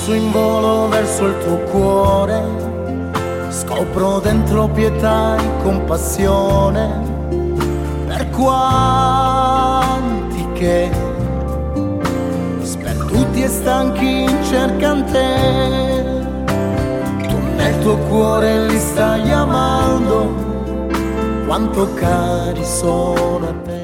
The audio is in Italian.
Passo in volo verso il tuo cuore, scopro dentro pietà e compassione per quanti che sperduti e stanchi cercano te. Tu nel tuo cuore li stai amando, quanto cari sono a te.